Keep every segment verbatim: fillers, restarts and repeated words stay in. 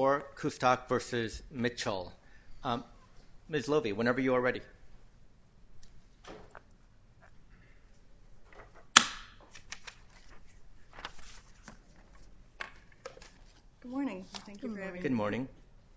four, Kustok versus Mitchell. Um, Miz Lovey, whenever you are ready. Good morning. Thank you for having me. Good morning.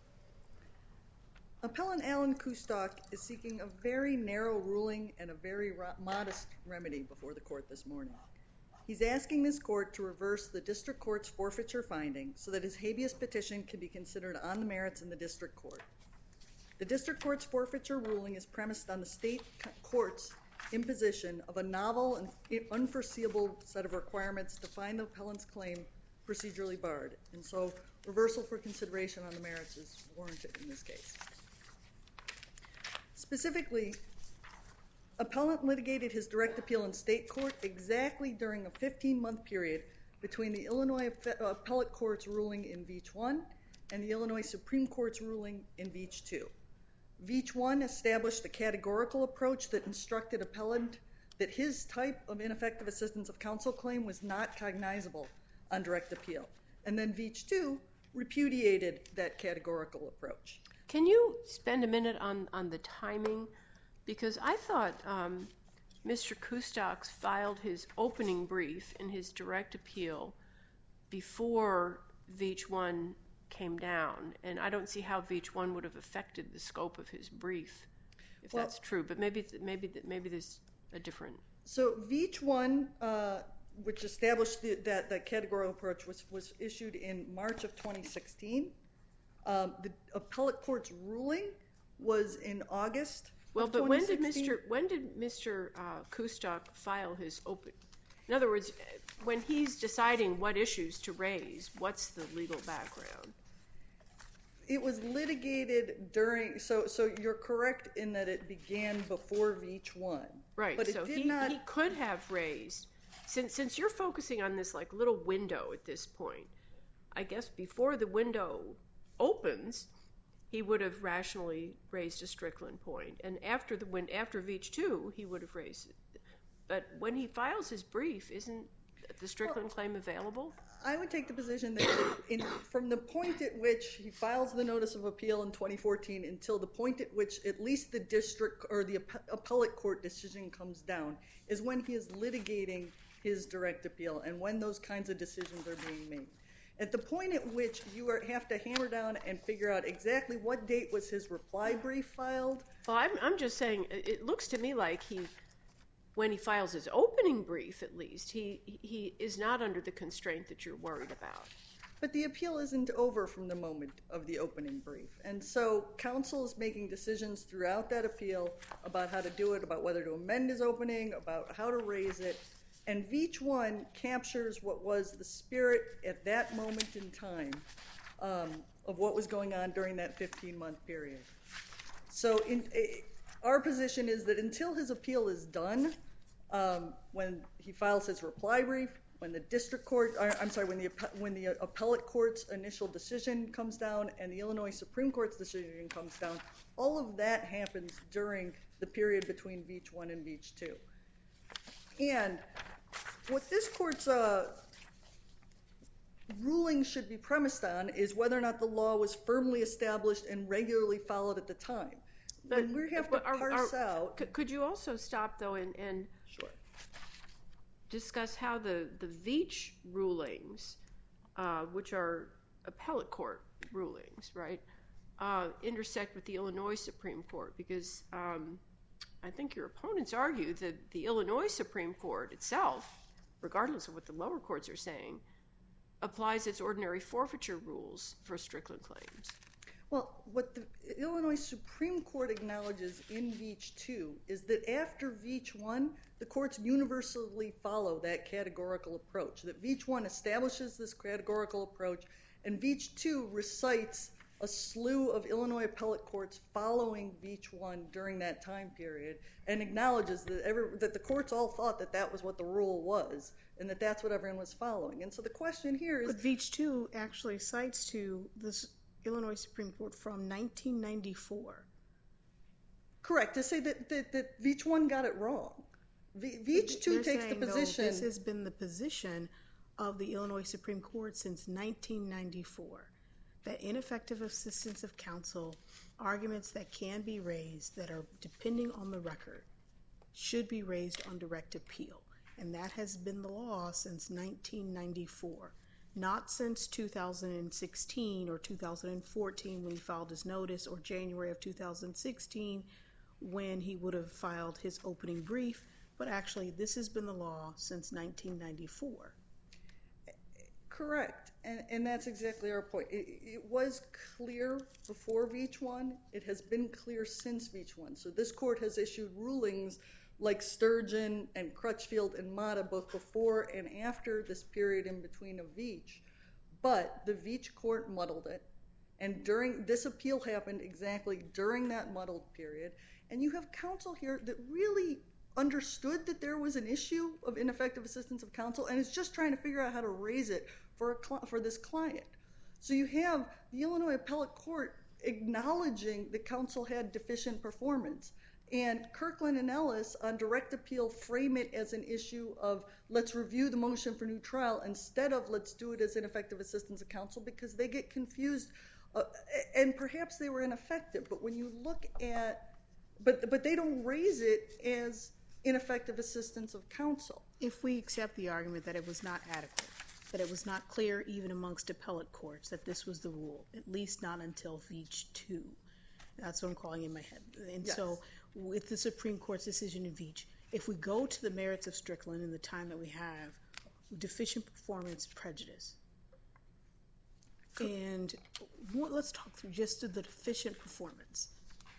Appellant Alan Kustok is seeking a very narrow ruling and a very ro- modest remedy before the court this morning. He's asking this court to reverse the district court's forfeiture finding so that his habeas petition can be considered on the merits in the district court. The district court's forfeiture ruling is premised on the state court's imposition of a novel and unforeseeable set of requirements to find the appellant's claim procedurally barred, and so reversal for consideration on the merits is warranted in this case. Specifically, appellant litigated his direct appeal in state court exactly during a fifteen-month period between the Illinois Appellate Court's ruling in Veach one and the Illinois Supreme Court's ruling in Veach two. Veach one established a categorical approach that instructed appellant that his type of ineffective assistance of counsel claim was not cognizable on direct appeal. And then Veach two repudiated that categorical approach. Can you spend a minute on, on the timing? Because I thought um, Mister Kustok filed his opening brief in his direct appeal before Veach one came down, and I don't see how Veach one would have affected the scope of his brief, if well, that's true. But maybe maybe maybe there's a different. So Veach one, uh, which established the, that that categorical approach, was was issued in March of twenty sixteen. Um, the appellate court's ruling was in August. Well, but when did Mister when did Mister Uh, Kustok file his open? In other words, when he's deciding what issues to raise, what's the legal background? It was litigated during. So, so you're correct in that it began before Veach one. Right. But so it did he not. he could have raised, since since you're focusing on this like little window at this point. I guess before the window opens, he would have rationally raised a Strickland point, and after the when after Veach two, he would have raised it. But when he files his brief, isn't the Strickland well, claim available? I would take the position that in, from the point at which he files the notice of appeal in twenty fourteen until the point at which at least the district or the appellate court decision comes down is when he is litigating his direct appeal and when those kinds of decisions are being made. At the point at which you are, have to hammer down and figure out exactly what date was his reply brief filed. Well, I'm, I'm just saying, it looks to me like he, when he files his opening brief at least, he he is not under the constraint that you're worried about. But the appeal isn't over from the moment of the opening brief. And so counsel is making decisions throughout that appeal about how to do it, about whether to amend his opening, about how to raise it. And Veach one captures what was the spirit at that moment in time um, of what was going on during that fifteen-month period. So in, uh, our position is that until his appeal is done, um, when he files his reply brief, when the district court, or, I'm sorry, when the when the appellate court's initial decision comes down and the Illinois Supreme Court's decision comes down, all of that happens during the period between Veach one and Veach two. And what this court's uh, ruling should be premised on is whether or not the law was firmly established and regularly followed at the time. But when we have to are, parse are, out. Could, could you also stop though and, and sure. discuss how the the Veach rulings, uh, which are appellate court rulings, right, uh, intersect with the Illinois Supreme Court? Because um, I think your opponents argue that the Illinois Supreme Court itself, regardless of what the lower courts are saying, applies its ordinary forfeiture rules for Strickland claims. Well, what the Illinois Supreme Court acknowledges in Veach two is that after Veach one, the courts universally follow that categorical approach, that Veach one establishes this categorical approach, and Veach two recites a slew of Illinois appellate courts following Veach one during that time period and acknowledges that, every, that the courts all thought that that was what the rule was and that that's what everyone was following. And so the question here is... But Veach two actually cites to this Illinois Supreme Court from nineteen ninety-four. Correct, to say that, that, that Veach one got it wrong. V- Veach two They're takes saying, the position... No, this has been the position of the Illinois Supreme Court since nineteen ninety-four. that ineffective assistance of counsel, arguments that can be raised that are depending on the record, should be raised on direct appeal. And that has been the law since nineteen ninety-four, not since two thousand sixteen or two thousand fourteen when he filed his notice, or January of two thousand sixteen when he would have filed his opening brief, but actually this has been the law since nineteen ninety-four. Correct, and, and that's exactly our point. It, it was clear before Veach one. It has been clear since Veach one. So this court has issued rulings like Sturgeon and Crutchfield and Mata, both before and after this period in between of Veach. But the Veach court muddled it, and during this appeal happened exactly during that muddled period. And you have counsel here that really understood that there was an issue of ineffective assistance of counsel and is just trying to figure out how to raise it for a cl- for this client. So you have the Illinois Appellate Court acknowledging that counsel had deficient performance. And Kirkland and Ellis on direct appeal frame it as an issue of let's review the motion for new trial instead of let's do it as ineffective assistance of counsel, because they get confused uh, and perhaps they were ineffective. But when you look at, but but they don't raise it as ineffective assistance of counsel. If we accept the argument that it was not adequate, that it was not clear even amongst appellate courts that this was the rule, at least not until Veach two. That's what I'm calling in my head. And yes. So with the Supreme Court's decision in Veach, if we go to the merits of Strickland in the time that we have, deficient performance, prejudice. And what, let's talk through just the deficient performance,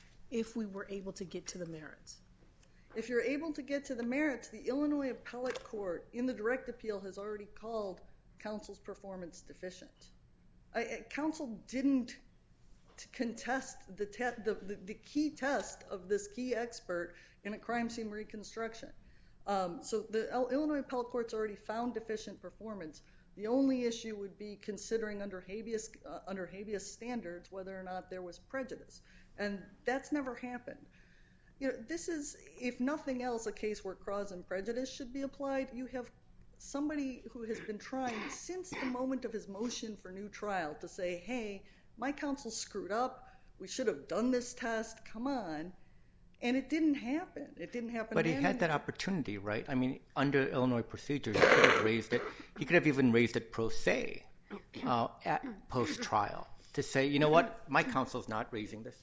if we were able to get to the merits. If you're able to get to the merits, the Illinois Appellate Court in the direct appeal has already called counsel's performance deficient. I, I, counsel didn't to contest the, te- the, the the key test of this key expert in a crime scene reconstruction. Um, so the L- Illinois Appellate Court's already found deficient performance. The only issue would be considering under habeas uh, under habeas standards whether or not there was prejudice, and that's never happened. You know, this is, if nothing else, a case where cause and prejudice should be applied. You have somebody who has been trying since the moment of his motion for new trial to say, hey, my counsel screwed up, we should have done this test, come on. And it didn't happen. It didn't happen. But he had that opportunity, right? I mean, under Illinois procedures, he could have raised it. He could have even raised it pro se uh, at post-trial to say, you know what, my counsel's not raising this.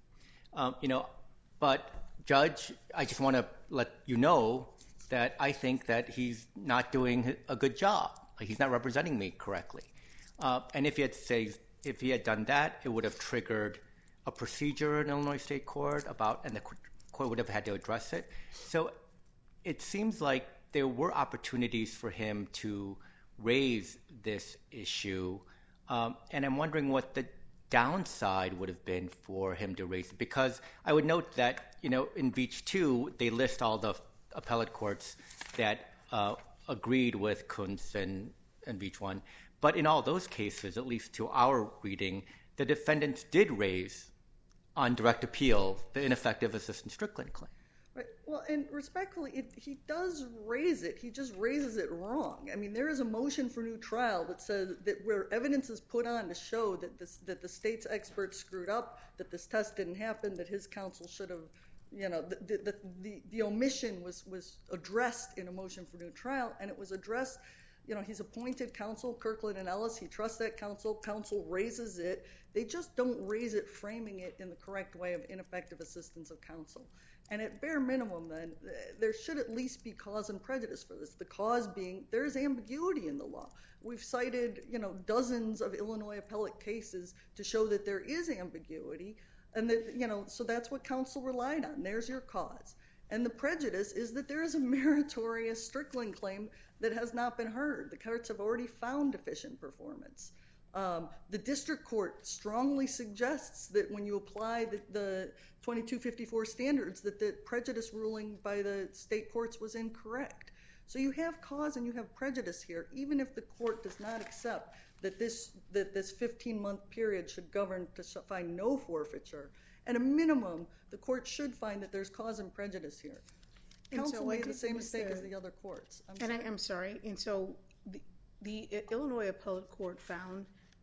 Um, you know, but Judge, I just want to let you know that I think that he's not doing a good job. Like, he's not representing me correctly. Uh, and if he had say, if he had done that, it would have triggered a procedure in Illinois State Court about, and the court would have had to address it. So it seems like there were opportunities for him to raise this issue, um, and I'm wondering what the downside would have been for him to raise it, because I would note that, you know, in Veach two, they list all the appellate courts that uh, agreed with Kuntz and, and Veach one, but in all those cases, at least to our reading, the defendants did raise on direct appeal the ineffective assistance Strickland claim. Right. Well, and respectfully, it, he does raise it. He just raises it wrong. I mean, there is a motion for new trial that says that where evidence is put on to show that this that the state's experts screwed up, that this test didn't happen, that his counsel should have, you know, the the the, the omission was was addressed in a motion for new trial, and it was addressed. You know, he's appointed counsel, Kirkland and Ellis. He trusts that counsel. Counsel raises it. They just don't raise it framing it in the correct way of ineffective assistance of counsel. And at bare minimum, then, there should at least be cause and prejudice for this. The cause being there's ambiguity in the law. We've cited, you know, dozens of Illinois appellate cases to show that there is ambiguity, and that, you know, so that's what counsel relied on. There's your cause. And the prejudice is that there is a meritorious Strickland claim that has not been heard. The courts have already found deficient performance. Um, the district court strongly suggests that when you apply the, the twenty-two fifty-four standards, that the prejudice ruling by the state courts was incorrect. So you have cause and you have prejudice here, even if the court does not accept that this that this fifteen-month period should govern to find no forfeiture. At a minimum, the court should find that there's cause and prejudice here. And Counsel so made I the same was mistake the- as the other courts. I'm And sorry. I, I'm sorry. And so the, the Illinois Appellate Court found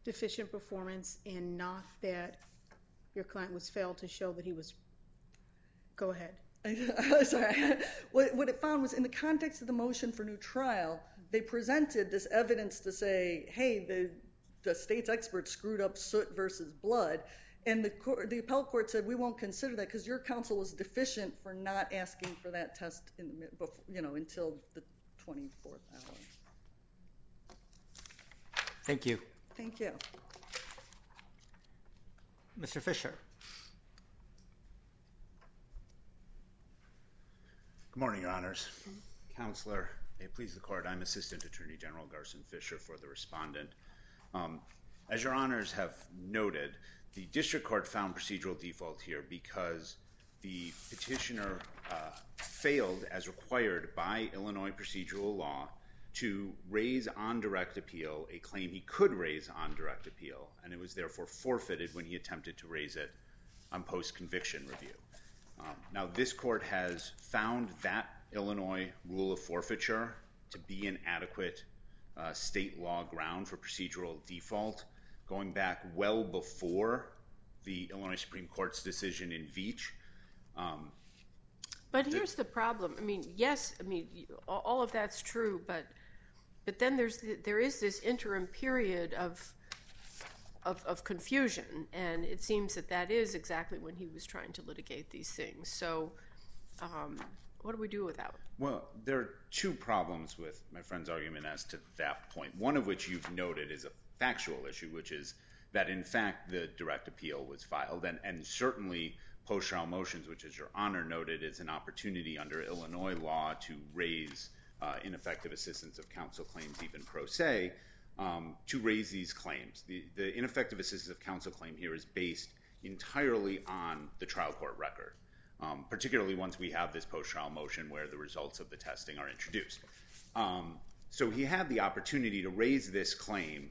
deficient performance and not that your client was failed to show that he was... Go ahead. Sorry. What, what it found was in the context of the motion for new trial, they presented this evidence to say, hey, the, the state's expert screwed up soot versus blood. And the court, the appellate court said, we won't consider that because your counsel was deficient for not asking for that test in the, you know, until the twenty-fourth hour. Thank you. Thank you. Mister Fisher. Good morning, Your Honors. Counselor, may it please the Court, I'm Assistant Attorney General Garson Fisher for the respondent. Um, as Your Honors have noted, the District Court found procedural default here because the petitioner uh, failed, as required by Illinois procedural law, to raise on direct appeal a claim he could raise on direct appeal, and it was therefore forfeited when he attempted to raise it on post-conviction review. Um, now, this court has found that Illinois rule of forfeiture to be an adequate uh, state law ground for procedural default, going back well before the Illinois Supreme Court's decision in Veach. Um, but here's the, the problem. I mean, yes, I mean, all of that's true, but but then there's the, there is this interim period of Of, of confusion, and it seems that that is exactly when he was trying to litigate these things. So um, what do we do with that? Well, there are two problems with my friend's argument as to that point, one of which you've noted is a factual issue, which is that, in fact, the direct appeal was filed, and, and certainly post-trial motions, which, as Your Honor noted, is an opportunity under Illinois law to raise uh, ineffective assistance of counsel claims, even pro se, Um, to raise these claims. The, the ineffective assistance of counsel claim here is based entirely on the trial court record, um, particularly once we have this post-trial motion where the results of the testing are introduced. Um, so he had the opportunity to raise this claim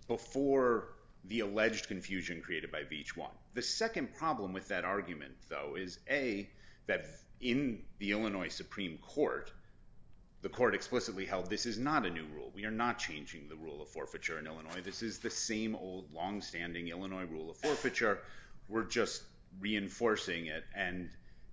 before the alleged confusion created by Veach one. The second problem with that argument, though, is A, that in the Illinois Supreme Court, the court explicitly held this is not a new rule. We are not changing the rule of forfeiture in Illinois. This is the same old, long-standing Illinois rule of forfeiture. We're just reinforcing it. And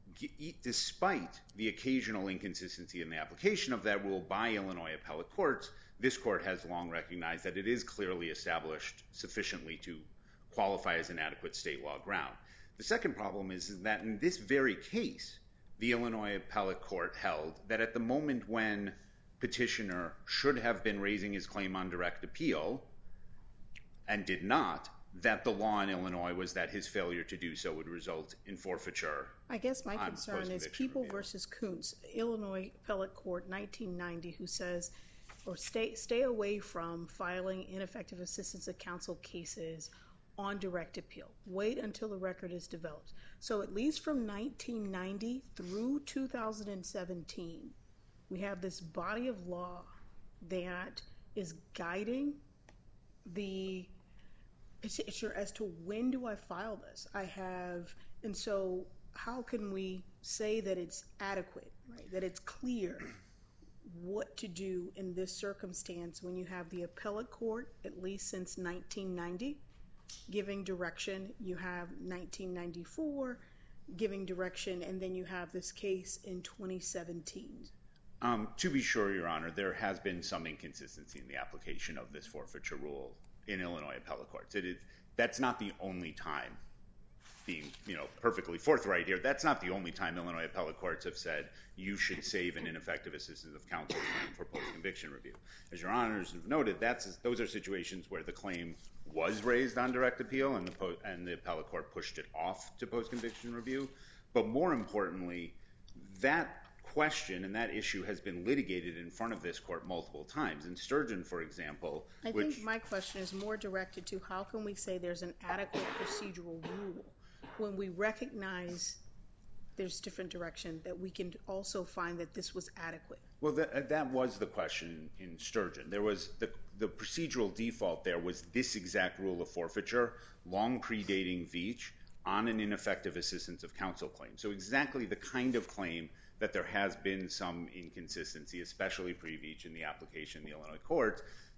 despite the occasional inconsistency in the application of that rule by Illinois appellate courts, this court has long recognized that it is clearly established sufficiently to qualify as an adequate state law ground. The second problem is that in this very case, the Illinois appellate court held that at the moment when petitioner should have been raising his claim on direct appeal and did not, that the law in Illinois was that his failure to do so would result in forfeiture. I guess my concern is People versus Kuntz, Illinois appellate court, nineteen ninety, who says, or stay stay away from filing ineffective assistance of counsel cases on direct appeal. Wait until the record is developed. So at least from nineteen ninety through two thousand seventeen, we have this body of law that is guiding the petitioner as to when do I file this. I have, and so how can we say that it's adequate, right? That it's clear what to do in this circumstance when you have the appellate court, at least since nineteen ninety, giving direction, you have nineteen ninety-four giving direction, and then you have this case in twenty seventeen. Um, to be sure, Your Honor, there has been some inconsistency in the application of this forfeiture rule in Illinois appellate courts. It is, that's not the only time, being you know perfectly forthright here, that's not the only time Illinois appellate courts have said you should save an ineffective assistance of counsel claim for post-conviction review. As Your Honors have noted, that's those are situations where the claim was raised on direct appeal and the po- and the appellate court pushed it off to post-conviction review. But more importantly, that question and that issue has been litigated in front of this court multiple times. In Sturgeon, for example, I which, think my question is more directed to how can we say there's an adequate procedural rule when we recognize there's different direction, that we can also find that this was adequate. Well, that, that was the question in Sturgeon. There was the, the procedural default there was this exact rule of forfeiture, long predating Veach, on an ineffective assistance of counsel claim. So exactly the kind of claim that there has been some inconsistency, especially pre-Veach in the application in the Illinois courts,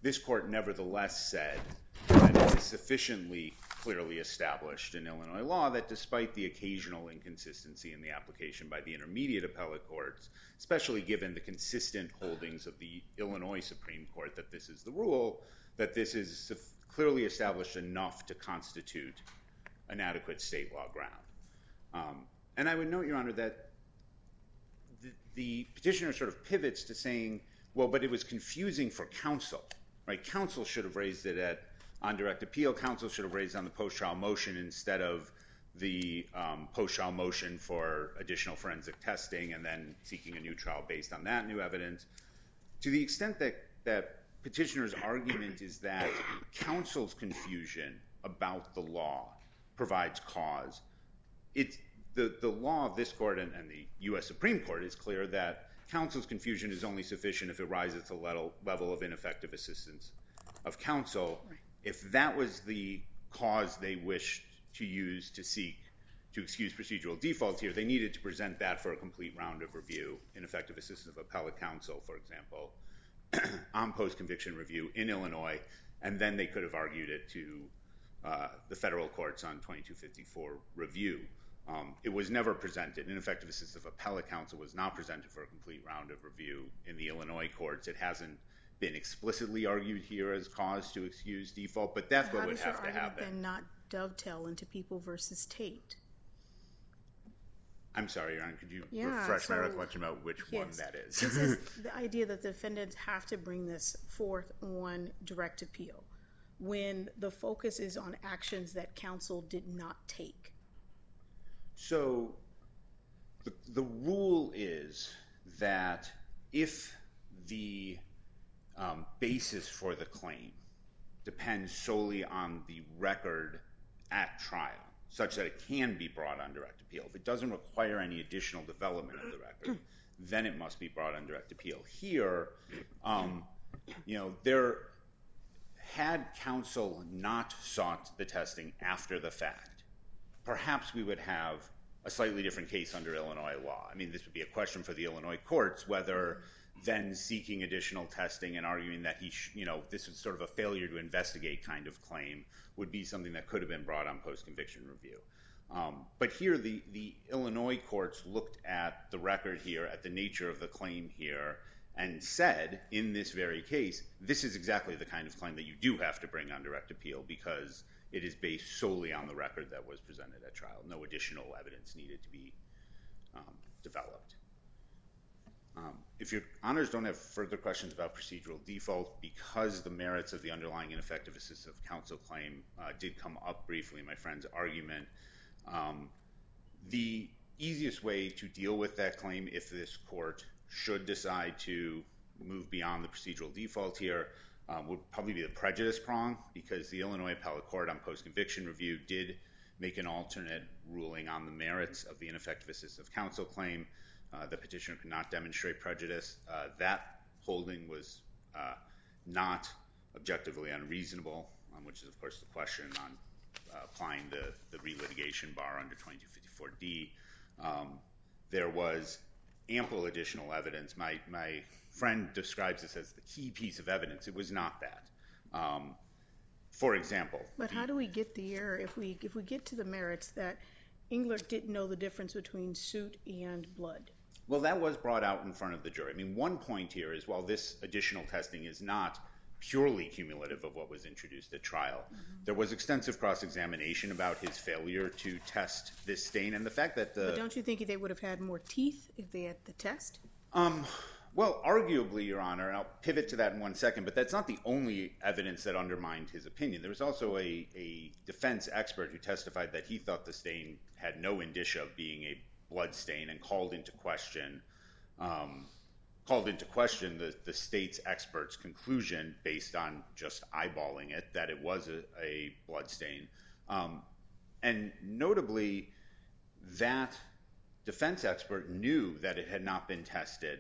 this court nevertheless said that it is sufficiently clearly established in Illinois law that despite the occasional inconsistency in the application by the intermediate appellate courts, especially given the consistent holdings of the Illinois Supreme Court that this is the rule, that this is clearly established enough to constitute an adequate state law ground. Um, and I would note, Your Honor, that the, the petitioner sort of pivots to saying, well, but it was confusing for counsel, right? Counsel should have raised it at on direct appeal. Counsel should have raised on the post-trial motion instead of the um, post-trial motion for additional forensic testing and then seeking a new trial based on that new evidence. To the extent that, that petitioner's argument is that counsel's confusion about the law provides cause, it's the, the law of this court and, and the U S Supreme Court is clear that counsel's confusion is only sufficient if it rises to the level, level of ineffective assistance of counsel. Right. If that was the cause they wished to use to seek to excuse procedural defaults here, they needed to present that for a complete round of review, ineffective assistance of appellate counsel, for example, on post-conviction review in Illinois, and then they could have argued it to uh, the federal courts on twenty-two fifty-four review. Um, it was never presented. Ineffective assistance of appellate counsel was not presented for a complete round of review in the Illinois courts. It hasn't been explicitly argued here as cause to excuse default, but that's what would have to happen. How does your argument then not dovetail into People versus Tate? I'm sorry, Your Honor, could you yeah, refresh so, my recollection about which yes, one that is? This is the idea that defendants have to bring this forth on direct appeal when the focus is on actions that counsel did not take. So the, the rule is that if the um, basis for the claim depends solely on the record at trial, such that it can be brought on direct appeal. If it doesn't require any additional development of the record, then it must be brought on direct appeal. Here, um, you know, there had counsel not sought the testing after the fact, perhaps we would have a slightly different case under Illinois law. I mean, this would be a question for the Illinois courts, whether then seeking additional testing and arguing that he, sh- you know, this was sort of a failure to investigate kind of claim would be something that could have been brought on post-conviction review. Um, but here, the, the Illinois courts looked at the record here, at the nature of the claim here, and said, in this very case, this is exactly the kind of claim that you do have to bring on direct appeal because it is based solely on the record that was presented at trial. No additional evidence needed to be um, developed. Um, if your honors don't have further questions about procedural default, because the merits of the underlying ineffective assistance of counsel claim uh, did come up briefly in my friend's argument, um, the easiest way to deal with that claim, if this court should decide to move beyond the procedural default here, um, would probably be the prejudice prong, because the Illinois Appellate Court on post-conviction review did make an alternate ruling on the merits of the ineffective assistance of counsel claim. Uh, the petitioner could not demonstrate prejudice. Uh, that holding was uh, not objectively unreasonable, um, which is, of course, the question on uh, applying the, the relitigation bar under twenty-two fifty-four D. Um, there was ample additional evidence. My, my friend describes this as the key piece of evidence. It was not that. Um, for example. But the, how do we get there if we if we get to the merits that Englert didn't know the difference between suit and blood? Well, that was brought out in front of the jury. I mean, one point here is while this additional testing is not purely cumulative of what was introduced at trial, mm-hmm. there was extensive cross-examination about his failure to test this stain and the fact that the... But don't you think they would have had more teeth if they had the test? Um, well, arguably, Your Honor, and I'll pivot to that in one second, but that's not the only evidence that undermined his opinion. There was also a, a defense expert who testified that he thought the stain had no indicia of being a blood stain and called into question um, called into question the, the state's expert's conclusion based on just eyeballing it that it was a, a blood stain. Um, and notably, that defense expert knew that it had not been tested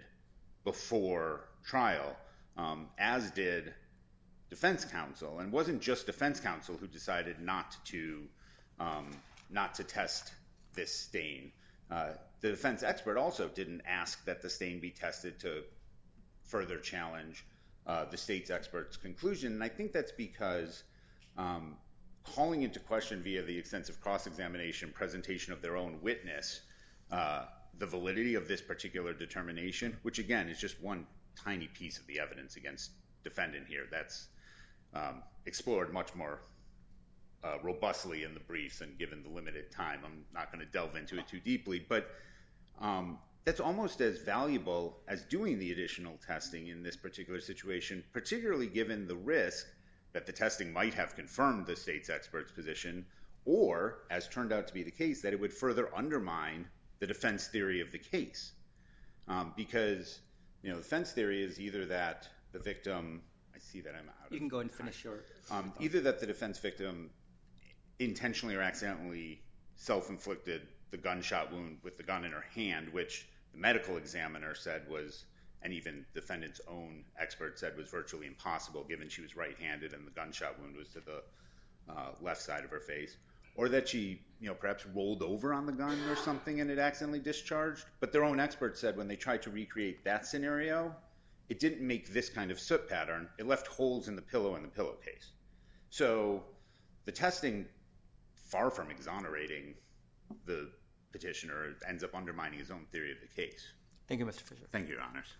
before trial, um, as did defense counsel. And it wasn't just defense counsel who decided not to um, not to test this stain. Uh, the defense expert also didn't ask that the stain be tested to further challenge uh, the state's expert's conclusion. And I think that's because um, calling into question via the extensive cross-examination presentation of their own witness uh, the validity of this particular determination, which again is just one tiny piece of the evidence against defendant here. That's um, explored much more uh, robustly in the briefs, and given the limited time, I'm not going to delve into it too deeply, but um, that's almost as valuable as doing the additional testing in this particular situation, particularly given the risk that the testing might have confirmed the state's expert's position, or, as turned out to be the case, that it would further undermine the defense theory of the case. Um, because, you know, the defense theory is either that the victim, I see that I'm out of You can go and finish your... Um, either that the defense victim intentionally or accidentally self-inflicted the gunshot wound with the gun in her hand, which the medical examiner said was, and even defendant's own expert said was virtually impossible given she was right-handed and the gunshot wound was to the uh, left side of her face, or that she, you know, perhaps rolled over on the gun or something and it accidentally discharged. But their own expert said when they tried to recreate that scenario, it didn't make this kind of soot pattern. It left holes in the pillow in the pillowcase. So the testing, far from exonerating the petitioner, ends up undermining his own theory of the case. Thank you, Mister Fisher. Thank you, Your Honors.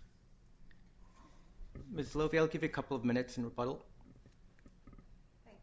Miz Lovey, I'll give you a couple of minutes in rebuttal. Thank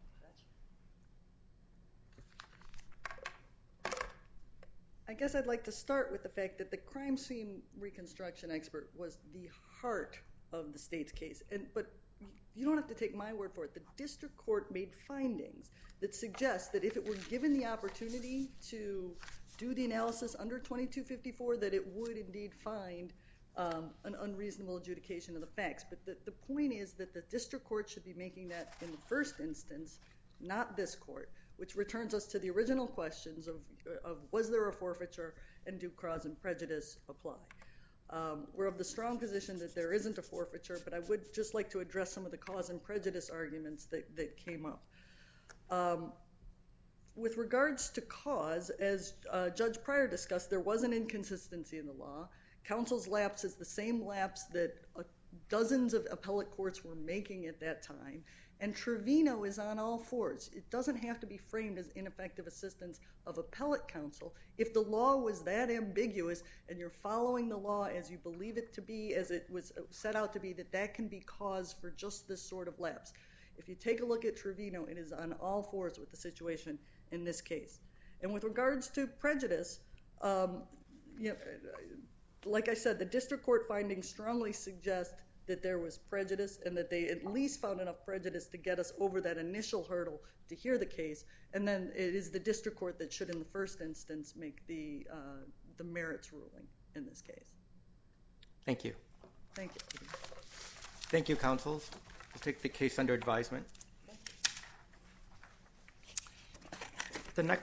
you, Judge. I guess I'd like to start with the fact that the crime scene reconstruction expert was the heart of the state's case. And but you don't have to take my word for it. The district court made findings that suggest that if it were given the opportunity to do the analysis under twenty-two fifty-four, that it would indeed find um, an unreasonable adjudication of the facts. But the, the point is that the district court should be making that in the first instance, not this court, which returns us to the original questions of, of was there a forfeiture and do cause and prejudice apply? Um, we're of the strong position that there isn't a forfeiture, but I would just like to address some of the cause and prejudice arguments that, that came up. Um, with regards to cause, as uh, Judge Pryor discussed, there was an inconsistency in the law. Counsel's lapse is the same lapse that uh, dozens of appellate courts were making at that time, and Trevino is on all fours. It doesn't have to be framed as ineffective assistance of appellate counsel. If the law was that ambiguous and you're following the law as you believe it to be, as it was set out to be, that that can be cause for just this sort of lapse. If you take a look at Trevino, it is on all fours with the situation in this case. And with regards to prejudice, um, you know, like I said, the district court findings strongly suggest that there was prejudice and that they at least found enough prejudice to get us over that initial hurdle to hear the case. And then it is the district court that should, in the first instance, make the uh, the merits ruling in this case. Thank you. Thank you. Thank you, counsels. We'll take the case under advisement. The next